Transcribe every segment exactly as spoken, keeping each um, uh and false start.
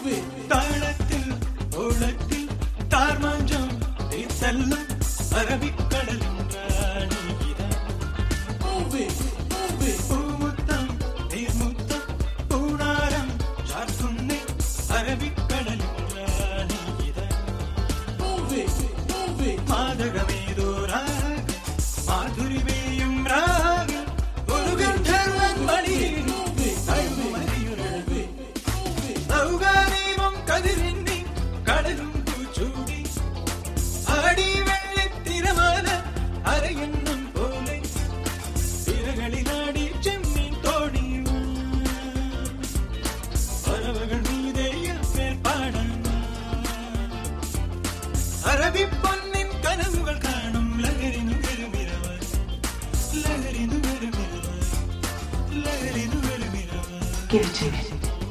താളത്തിൽ ഓളത്തിൽ താർമാഞ്ചം തീർത്തല്ലും അറബിക്കടലിൻ റാണിയിതാ. പൂമുത്തം നീർമുത്തം പൂണാരം ചാർത്തുന്നേ അറബിക്കടലിൻ റാണിയിതാ. മാതകമേതോ രാഗം മാധുരിമേയും രാഗം ഒരു ഗന്ധർവൻ മണിയിൽ ൗകാരീവം കതിരിന്നി കടലും പൂച്ചൂടി ആടി വെള്ളിത്തിരമാല അരയണ്ണം പോലെ തിരകളിലാടി ചെമ്മീൻ തോണി പറവകൾ മീതേയ പാടാൻ അറബി പൊന്നിൻ കനവുകൾ കാണും ലഹരിനു വരുമിരവായി ലഹരിനു വരുമിരവായി ലഹരിനു വരുമിരവായി.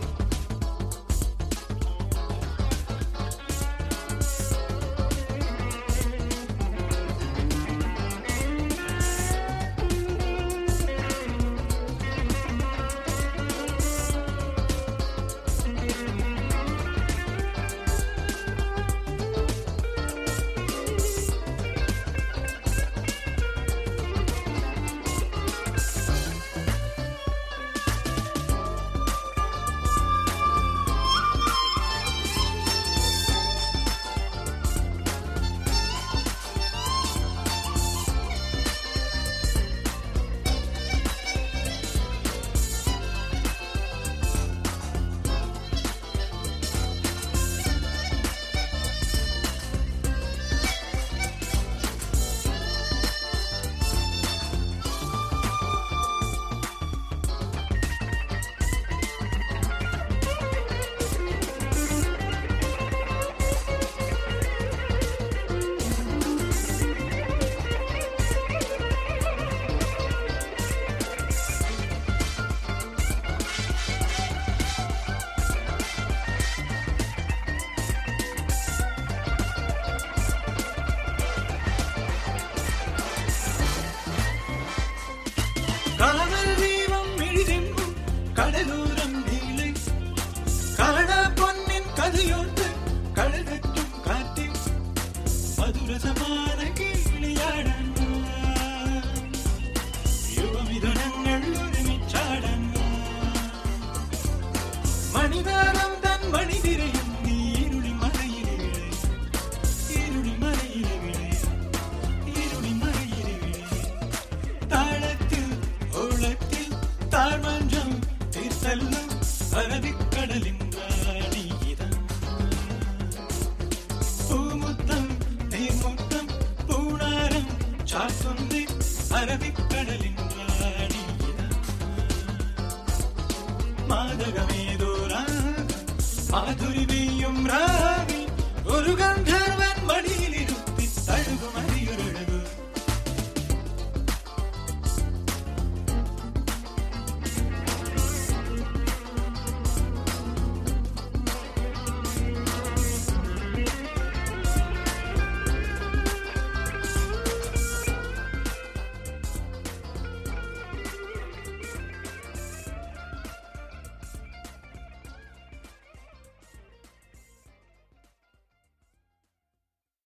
കാവൽ ദീപം മിഴിതെമ്പും കടലോരം നീളെ കാണാ പൊന്നിൻ കഥയോർത്ത് കഴകറ്റും കാറ്റിൽ മധുരസമാന കിളിയാടാൻ യുവമിഥുനങ്ങൾ ഒരുമിച്ചാടാൻ മണിനാളം തൻ മണിതിരയും നീ ഇരുളി മറയിലെ വിളെ ഇരുളി മറയിലെ വിളെ ഇരുളി മറയിലെ വിളെ താളത്തിൽ ഓളത്തിൽ താർമാഞ്ചം തീർത്തല്ലും അറബിക്കടലിൻ റാണിയിതാ. പൂമുത്തം നീർമുത്തം പൂണാരം ചാർത്തുന്നേ അറബിക്കടലിൻ റാണിയിതാ. മാതകമേതോ രാഗം മാധുരി